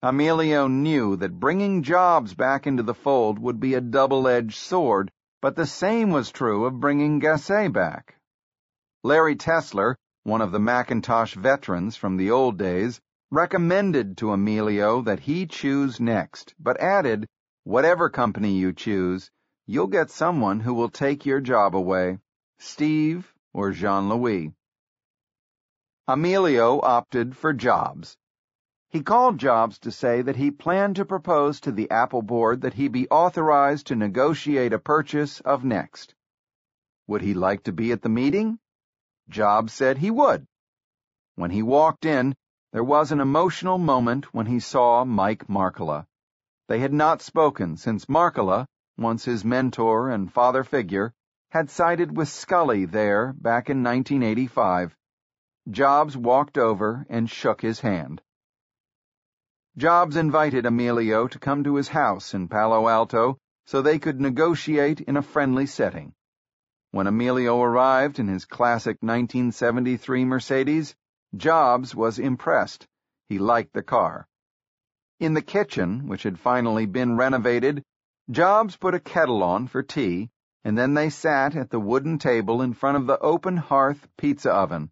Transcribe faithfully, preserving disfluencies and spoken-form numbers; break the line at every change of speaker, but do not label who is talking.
Emilio knew that bringing Jobs back into the fold would be a double-edged sword, but the same was true of bringing Gasset back. Larry Tesler, one of the Macintosh veterans from the old days, recommended to Emilio that he choose Next, but added, "Whatever company you choose, you'll get someone who will take your job away, Steve or Jean-Louis." Emilio opted for Jobs. He called Jobs to say that he planned to propose to the Apple board that he be authorized to negotiate a purchase of Next. Would he like to be at the meeting? Jobs said he would. When he walked in, there was an emotional moment when he saw Mike Markkula. They had not spoken since Markkula, once his mentor and father figure, had sided with Scully there back in nineteen eighty-five. Jobs walked over and shook his hand. Jobs invited Emilio to come to his house in Palo Alto so they could negotiate in a friendly setting. When Emilio arrived in his classic nineteen seventy-three Mercedes, Jobs was impressed. He liked the car. In the kitchen, which had finally been renovated, Jobs put a kettle on for tea, and then they sat at the wooden table in front of the open hearth pizza oven.